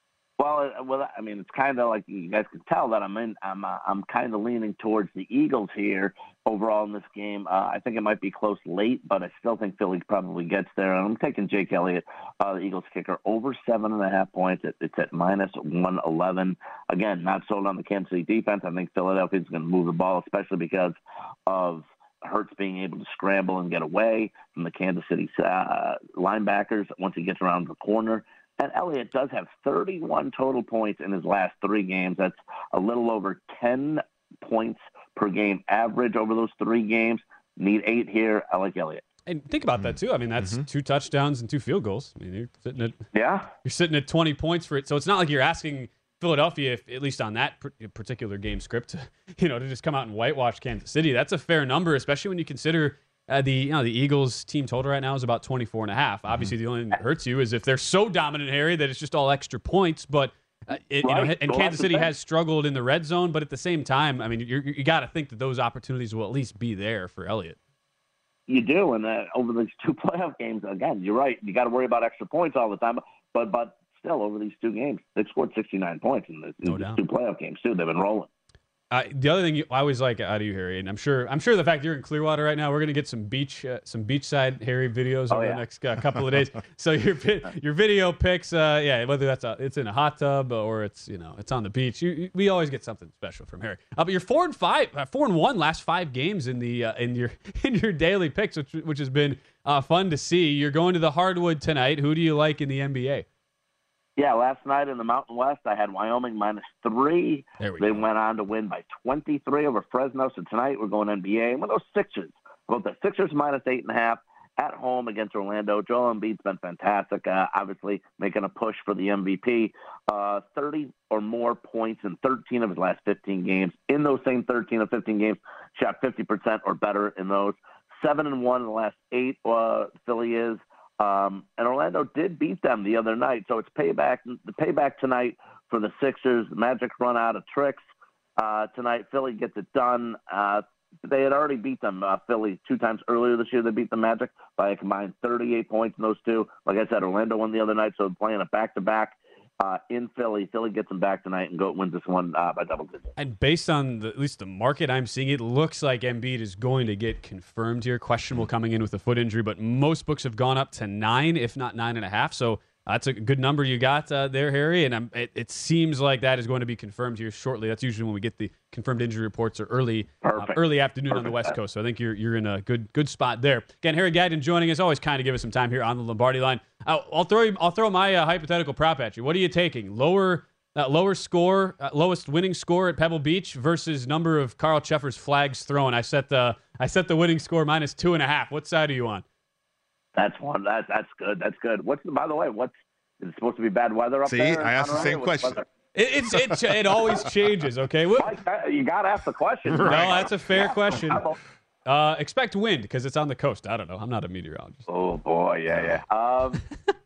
Well, well, I mean, it's kind of like you guys can tell that I'm in. I'm uh, I'm kind of leaning towards the Eagles here overall in this game. Uh, I think it might be close late, but I still think Philly probably gets there. And I'm taking Jake Elliott, uh, the Eagles kicker, over seven and a half points. It, it's at minus one eleven. Again, not sold on the Kansas City defense. I think Philadelphia's going to move the ball, especially because of Hurts being able to scramble and get away from the Kansas City uh, linebackers once he gets around the corner. And Elliott does have thirty-one total points in his last three games. That's a little over ten points per game average over those three games. Need eight here. I like Elliott. And think about that too. I mean, that's mm-hmm. two touchdowns and two field goals. I mean, you're sitting at yeah, you're sitting at twenty points for it. So it's not like you're asking Philadelphia, if, at least on that particular game script, to, you know, to just come out and whitewash Kansas City. That's a fair number, especially when you consider. Uh, the you know the Eagles team total right now is about twenty-four and a half. Obviously, mm-hmm. the only thing that hurts you is if they're so dominant, Harry, that it's just all extra points. But uh, it, right. you know, and well, Kansas City has struggled in the red zone. But at the same time, I mean, you're, you got to think that those opportunities will at least be there for Elliott. You do, and uh, over these two playoff games, again, you're right. You got to worry about extra points all the time. But but still, over these two games, they've scored sixty-nine points in, the, in no these doubt. two playoff games too. They've been rolling. Uh, the other thing you, I always like out of you, Harry, and I'm sure I'm sure the fact you're in Clearwater right now, we're gonna get some beach uh, some beachside Harry videos oh, over yeah. the next uh, couple of days. So your your video pics, uh, yeah, whether that's a, it's in a hot tub or it's you know it's on the beach, you, you, we always get something special from Harry. Uh, but you're four and five, uh, four and one last five games in the uh, in your in your daily picks, which which has been uh, fun to see. You're going to the hardwood tonight. Who do you like in the N B A? Yeah, last night in the Mountain West, I had Wyoming minus three. There we they go. went on to win by twenty-three over Fresno. So tonight we're going N B A. And with those Sixers, well, the Sixers minus eight and a half at home against Orlando. Joel Embiid's been fantastic, uh, obviously making a push for the M V P. Uh, thirty or more points in thirteen of his last fifteen games. In those same thirteen or fifteen games, shot fifty percent or better in those. Seven and one in the last eight, uh, Philly is. Um, and Orlando did beat them the other night, so it's payback. The payback tonight for the Sixers. The Magic run out of tricks uh, tonight. Philly gets it done. Uh, they had already beat them, uh, Philly, two times earlier this year. They beat the Magic by a combined thirty-eight points in those two. Like I said, Orlando won the other night, so playing a back-to-back uh, in Philly. Philly gets them back tonight and go wins this one uh, by double digits. And based on the, at least the market I'm seeing, it looks like Embiid is going to get confirmed here. Questionable coming in with a foot injury, but most books have gone up to nine, if not nine and a half. So uh, that's a good number you got uh, there, Harry. And um, it, it seems like that is going to be confirmed here shortly. That's usually when we get the confirmed injury reports, or early uh, early afternoon Perfect. on the West Coast. So I think you're you're in a good good spot there. Again, Harry Gagnon joining us. Always kind of give us some time here on the Lombardi line. Uh, I'll throw you, I'll throw my uh, hypothetical prop at you. What are you taking? Lower uh, lower score, uh, lowest winning score at Pebble Beach versus number of Carl Cheffers flags thrown. I set the I set the winning score minus two and a half. What side are you on? That's one. That's that's good. That's good. What's by the way? What's is it supposed to be bad weather up See, there? I asked the same question. It, it's it, it always changes. Okay, what, Mike, you got to ask the question. no, that's a fair Yeah. question. Uh, expect wind because it's on the coast. I don't know. I'm not a meteorologist. Oh boy, yeah, yeah. Um,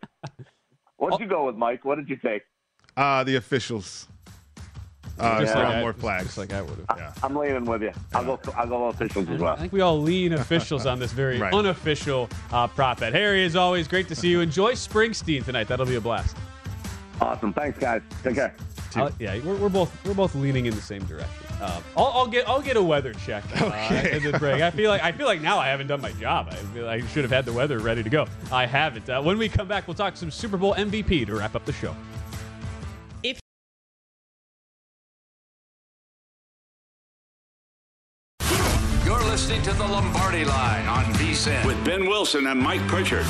what'd you go with, Mike? What did you take? Uh, the officials. Uh, Just throw like out I- more just- flags. just like I would have. Yeah. I'm leaning with you. I'll go. I'll go officials as I well. think we all lean officials on this very Right. unofficial uh, prop bet. Harry, as always, great to see you. Enjoy Springsteen tonight. That'll be a blast. Awesome. Thanks, guys. Take care. I'll- yeah, we're, we're both we're both leaning in the same direction. Uh, I'll, I'll get I'll get a weather check uh, Okay. at the break. I feel like I feel like now I haven't done my job. I feel like I should have had the weather ready to go. I haven't. Uh, when we come back, we'll talk some Super Bowl M V P to wrap up the show. You're listening to the Lombardi Line on VSiN with Ben Wilson and Mike Pritchard.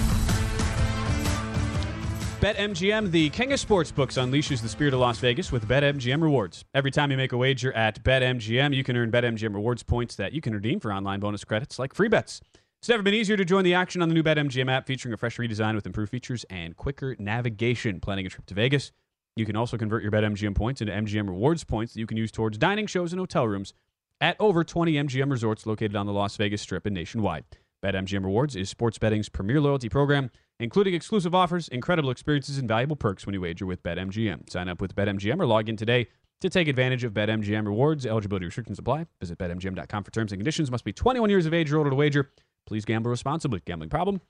BetMGM, the king of sportsbooks, unleashes the spirit of Las Vegas with BetMGM rewards. Every time you make a wager at BetMGM, you can earn BetMGM rewards points that you can redeem for online bonus credits like free bets. It's never been easier to join the action on the new BetMGM app, featuring a fresh redesign with improved features and quicker navigation. Planning a trip to Vegas, you can also convert your BetMGM points into M G M rewards points that you can use towards dining, shows, and hotel rooms at over twenty M G M resorts located on the Las Vegas Strip and nationwide. BetMGM Rewards is sports betting's premier loyalty program, including exclusive offers, incredible experiences, and valuable perks when you wager with BetMGM. Sign up with BetMGM or log in today to take advantage of BetMGM Rewards. Eligibility restrictions apply. Visit Bet M G M dot com for terms and conditions. Must be twenty-one years of age or older to wager. Please gamble responsibly. Gambling problem?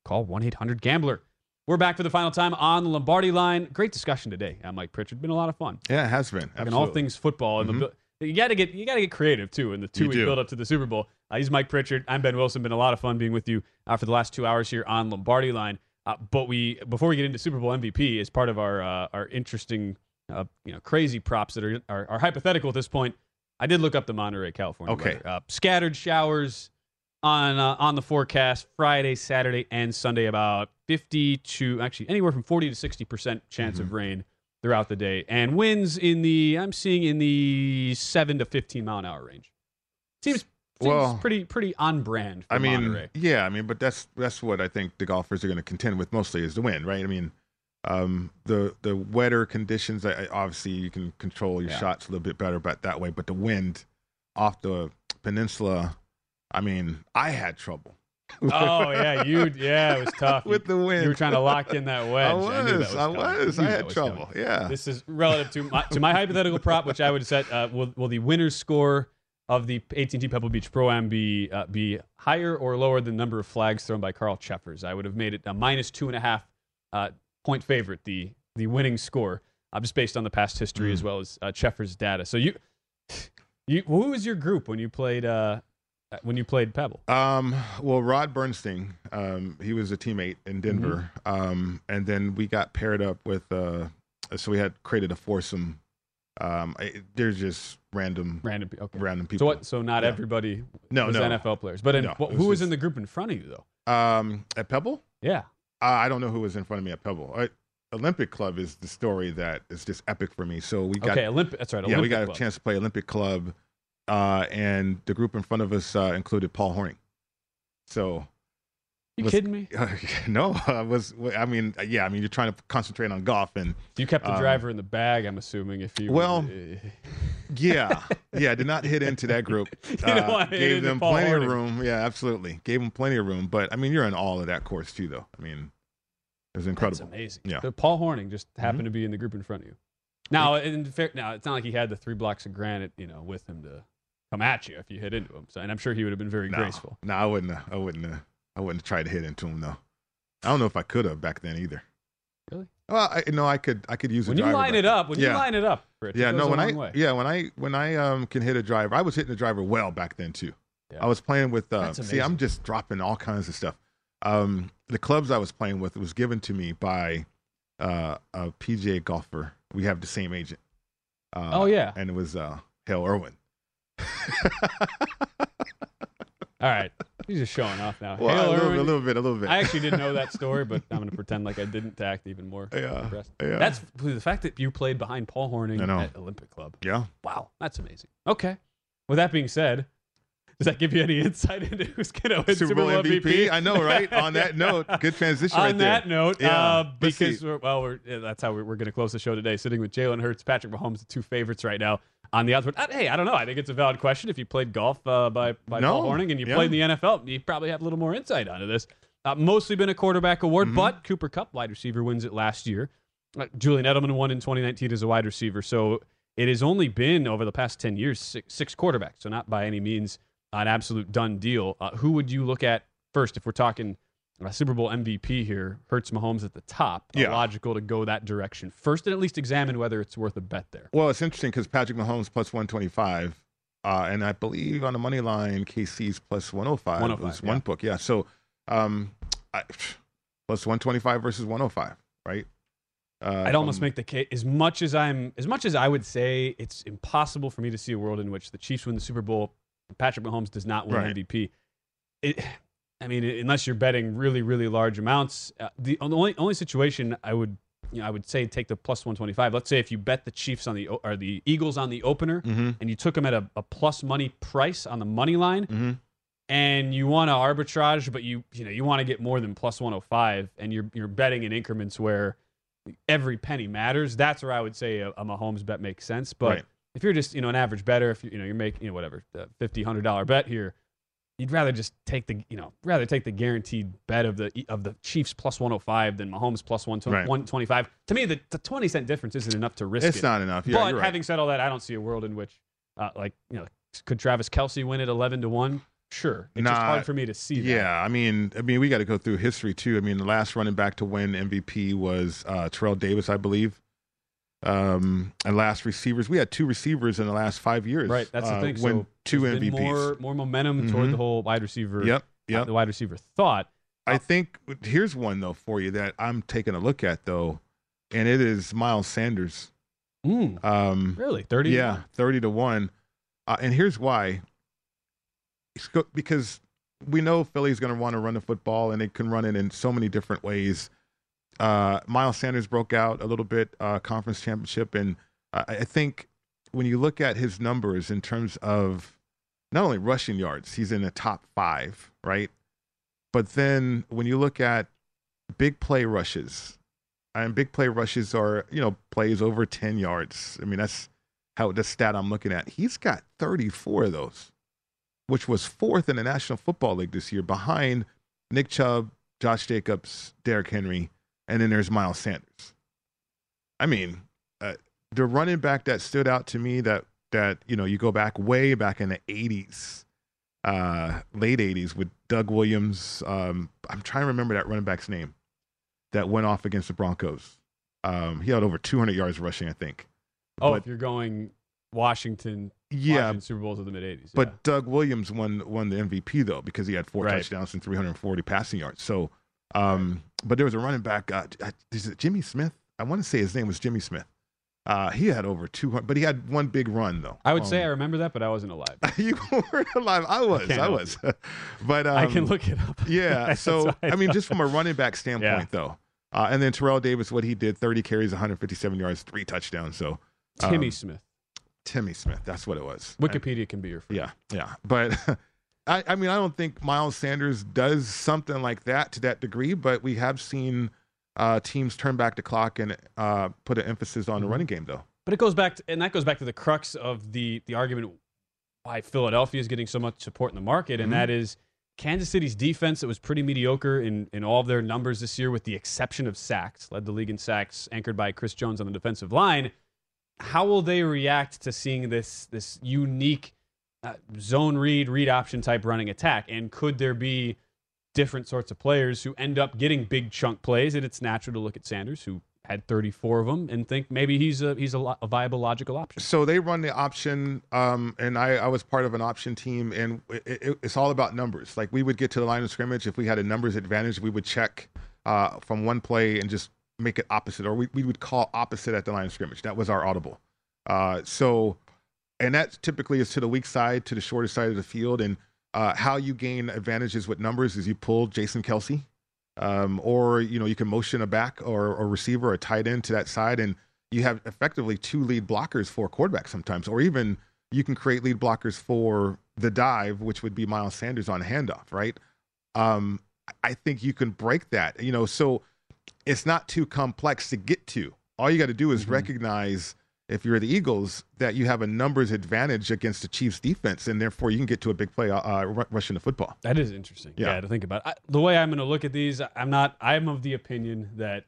call one eight hundred gambler. We're back for the final time on the Lombardi Line. Great discussion today, uh, Mike Pritchard. Been a lot of fun. Yeah, it has been. Talking all things football. And mm-hmm. the, you got to get you got to get creative too in the two week build up to the Super Bowl. Uh, he's Mike Pritchard. I'm Ben Wilson. Been a lot of fun being with you uh, for the last two hours here on Lombardi Line. Uh, but we before we get into Super Bowl M V P, as part of our uh, our interesting, uh, you know, crazy props that are, are are hypothetical at this point, I did look up the Monterey, California. Okay. Weather. Uh, scattered showers on uh, on the forecast Friday, Saturday, and Sunday. About fifty to actually anywhere from forty to sixty percent chance mm-hmm. of rain throughout the day, and winds in the I'm seeing in the seven to fifteen mile an hour range. Seems, seems well, pretty pretty on brand for I mean, Monterey. Yeah, I mean, but that's that's what I think the golfers are going to contend with mostly is the wind, right? I mean, um, the the wetter conditions. I, I, obviously, you can control your yeah. shots a little bit better, but that way. But the wind off the peninsula. I mean, I had trouble. Oh yeah, you yeah, it was tough with the wind. You were trying to lock in that wedge. I was, I, was, I was. I, I had was trouble. Coming. Yeah. This is relative to my to my hypothetical prop, which I would set. Uh, will will the winner's score of the A T and T Pebble Beach Pro-Am be uh, be higher or lower than the number of flags thrown by Carl Cheffers? I would have made it a minus two and a half uh, point favorite. The the winning score, uh, just based on the past history mm. as well as uh, Cheffers' data. So you you who was your group when you played? Uh, When you played Pebble? Um, well, Rod Bernstein, um, he was a teammate in Denver. Mm-hmm. Um, and then we got paired up with, uh, so we had created a foursome. Um, I, there's just random, random, okay. random people. So what? So not yeah. everybody no, was no. N F L players. But in, no, what, was who was just, in the group in front of you, though? Um, at Pebble? Yeah. Uh, I don't know who was in front of me at Pebble. I, Olympic Club is the story that is just epic for me. So we got okay, Olympic. That's right. Yeah, Olympic we got Club. a chance to play Olympic Club. Uh, and the group in front of us uh, included Paul Hornung. So, you was, kidding me? Uh, no, I was. I mean, yeah. I mean, you're trying to concentrate on golf, and you kept the um, driver in the bag. I'm assuming if you. Well, yeah, yeah. I did not hit into that group. you know uh, gave them Paul plenty Hornung. of room. Yeah, absolutely. Gave them plenty of room. But I mean, you're in all of that course too, though. I mean, it was incredible. That's amazing. Yeah. But Paul Hornung just happened mm-hmm. to be in the group in front of you. Now, in fair, now it's not like he had the three blocks of granite, you know, with him to come at you if you hit into him. So, and I'm sure he would have been very no, graceful. No, I wouldn't. Have, I wouldn't. Have, I wouldn't try to hit into him though. I don't know if I could have back then either. Really? Well, I, no, I could. I could use a when driver. you line it up. When yeah. you line it up, Rich, yeah. it goes No, a when long I way. yeah when I when I um can hit a driver, I was hitting the driver well back then too. Yeah. I was playing with. Uh, see, I'm just dropping all kinds of stuff. Um, the clubs I was playing with was given to me by uh, a P G A golfer. We have the same agent. Uh, oh yeah, and it was uh, Hale Irwin. All right, he's just showing off now. Well, Hale a, little, Irwin, a little bit, a little bit. I actually didn't know that story, but I'm going to pretend like I didn't to act even more yeah, impressed. Yeah. That's the fact that you played behind Paul Hornung at Olympic Club. Yeah. Wow, that's amazing. Okay. With that being said, does that give you any insight into who's going to win Super Bowl M V P? I know, right? On that note, good transition right there. On that note, yeah. uh, because we're, well, we're, yeah, that's how we're, we're going to close the show today. Sitting with Jalen Hurts, Patrick Mahomes, the two favorites right now on the outside. Uh, hey, I don't know. I think it's a valid question. If you played golf uh, by by no. Paul Hornung and you yeah. played in the N F L, you probably have a little more insight onto this. Uh, mostly been a quarterback award, mm-hmm. but Cooper Kupp, wide receiver, wins it last year. Uh, Julian Edelman won in twenty nineteen as a wide receiver. So it has only been over the past ten years six, six quarterbacks. So not by any means an absolute done deal. Uh, who would you look at first if we're talking uh, Super Bowl M V P here? Hurts, Mahomes at the top. Yeah. Logical to go that direction first and at least examine whether it's worth a bet there. Well, it's interesting because Patrick Mahomes plus one twenty-five, uh, and I believe on the money line, K C's plus one oh five. one oh five was yeah. one book. Yeah. So um, I, plus one twenty-five versus one oh five, right? Uh, I'd almost um, make the case as much as I'm as much as I would say it's impossible for me to see a world in which the Chiefs win the Super Bowl, Patrick Mahomes does not win right. M V P. It, I mean, unless you're betting really, really large amounts, uh, the only only situation I would you know I would say take the plus one twenty-five. Let's say if you bet the Chiefs on the or the Eagles on the opener, mm-hmm. and you took them at a, a plus money price on the money line, mm-hmm. and you want to arbitrage, but you you know you want to get more than plus one oh five, and you're you're betting in increments where every penny matters. That's where I would say a, a Mahomes bet makes sense. But right. if you're just you know an average bettor, if you, you know you're making you know whatever the fifty hundred dollar bet here, you'd rather just take the you know rather take the guaranteed bet of the of the Chiefs plus one oh five than Mahomes plus one twenty-five. To me, the, the twenty cent difference isn't enough to risk it's it. It's not enough. Yeah, but you're right. having said all that, I don't see a world in which uh, like you know could Travis Kelce win at eleven to one? Sure. It's Not, just hard for me to see that. Yeah, I mean, I mean, we got to go through history too. I mean, the last running back to win M V P was uh, Terrell Davis, I believe. Um, and last receivers, we had two receivers in the last five years. Right, that's the uh, thing. Win So two there's M V Ps. been more, more momentum Mhm. toward the whole wide receiver. Yep, uh, yep. the wide receiver thought. I think here's one though for you that I'm taking a look at though, and it is Miles Sanders. Mm, Um, really? thirty? Yeah, thirty to one. Uh, and here's why. It's go- because we know Philly's going to want to run the football, and they can run it in so many different ways. Uh, Miles Sanders broke out a little bit, uh, conference championship, and uh, I think when you look at his numbers in terms of not only rushing yards, he's in the top five, right? But then when you look at big play rushes, and big play rushes are, you know, plays over ten yards. I mean, that's how the stat I'm looking at. He's got thirty-four of those, which was fourth in the National Football League this year, behind Nick Chubb, Josh Jacobs, Derrick Henry, and then there's Miles Sanders. I mean, uh, the running back that stood out to me that, that you know, you go back way back in the eighties, uh, late eighties with Doug Williams. Um, I'm trying to remember that running back's name that went off against the Broncos. Um, he had over two hundred yards rushing, I think. Oh, But- if you're going Washington, Yeah, Washington Super Bowls of the mid-eighties. but yeah. Doug Williams won won the M V P though because he had four Right. touchdowns and three hundred forty passing yards. So, um, but there was a running back. Uh, is it Jimmy Smith? I want to say his name was Jimmy Smith. Uh, he had over two hundred, but he had one big run though. I would say I Um, remember that, but I wasn't alive. you weren't alive. I was. can't I, help was. but um, I can look it up. Yeah. That's So why I mean, know. just from a running back standpoint Yeah. though, uh, and then Terrell Davis, what he did: thirty carries, one hundred fifty-seven yards, three touchdowns. So Timmy um, Smith. Timmy Smith. That's what it was. Wikipedia can be your friend. Yeah, yeah. But I, I mean, I don't think Miles Sanders does something like that to that degree, but we have seen uh, teams turn back the clock and uh, put an emphasis on the Mhm. running game, though. But it goes back to, and that goes back to the crux of the the argument why Philadelphia is getting so much support in the market, and Mhm. that is Kansas City's defense that was pretty mediocre in, in all of their numbers this year, with the exception of sacks, led the league in sacks, anchored by Chris Jones on the defensive line. How will they react to seeing this this unique uh, zone read, read option type running attack? And could there be different sorts of players who end up getting big chunk plays? And it's natural to look at Sanders, who had thirty-four of them, and think maybe he's a he's a, lo- a viable, logical option. So they run the option, um, and I, I was part of an option team, and it, it, it's all about numbers. Like we would get to the line of scrimmage. If we had a numbers advantage, we would check uh, from one play and just make it opposite, or we, we would call opposite at the line of scrimmage. That was our audible. Uh, so, and that typically is to the weak side, to the shorter side of the field. And uh, how you gain advantages with numbers is you pull Jason Kelsey, um, or, you know, you can motion a back or a receiver or a tight end to that side. And you have effectively two lead blockers for a quarterback sometimes, or even you can create lead blockers for the dive, which would be Miles Sanders on handoff, right? Um, I think you can break that, you know, so it's not too complex to get to. All you got to do is Mhm. recognize, if you're the Eagles, that you have a numbers advantage against the Chiefs defense, and therefore you can get to a big play uh, uh, rushing the football. That is interesting. Yeah. Yeah, to think about. I, the way I'm going to look at these, I'm not. I'm of the opinion that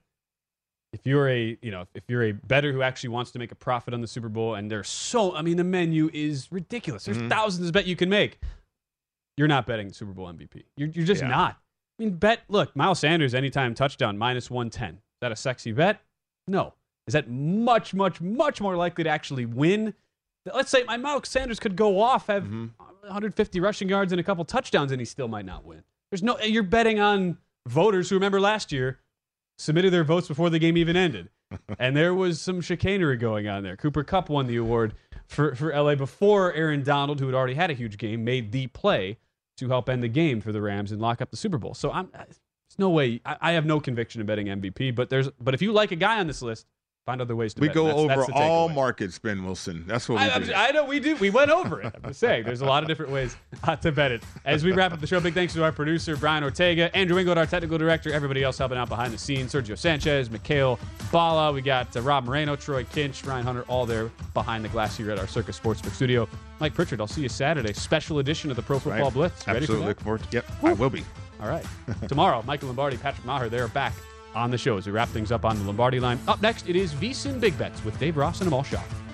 if you're a, you know, if you're a bettor who actually wants to make a profit on the Super Bowl, and there's so, I mean, the menu is ridiculous. There's Mhm. thousands of bet you can make. You're not betting the Super Bowl M V P. You're, you're just Yeah. not. I mean, bet. Look, Miles Sanders anytime touchdown minus one ten. Is that a sexy bet? No. Is that much, much, much more likely to actually win? Let's say my Miles Sanders could go off, have Mhm. one hundred fifty rushing yards and a couple touchdowns, and he still might not win. There's no. You're betting on voters who, remember last year, submitted their votes before the game even ended, and there was some chicanery going on there. Cooper Kupp won the award for for L A before Aaron Donald, who had already had a huge game, made the play to help end the game for the Rams and lock up the Super Bowl. So I'm. There's no way. I, I have no conviction in betting M V P, but there's. But if you like a guy on this list, find other ways to We bet. go That's- over that's the all takeaway. markets, Ben Wilson. That's what we I, do. I'm- I know we do. We went over it. I'm just saying, there's a lot of different ways uh, to bet it. As we wrap up the show, big thanks to our producer, Brian Ortega, Andrew Ingold, our technical director, everybody else helping out behind the scenes, Sergio Sanchez, Mikhail Bala. We got uh, Rob Moreno, Troy Kinch, Ryan Hunter, all there behind the glass here at our Circus Sportsbook studio. Mike Pritchard, I'll see you Saturday. Special edition of the Pro Football Right. Blitz. Ready Absolutely for look that? forward to. Yep, I will be. All right. Tomorrow, Michael Lombardi, Patrick Maher, they're back on the show as we wrap things up on the Lombardi line. Up next, it is VSiN Big Bets with Dave Ross and Amal Shah.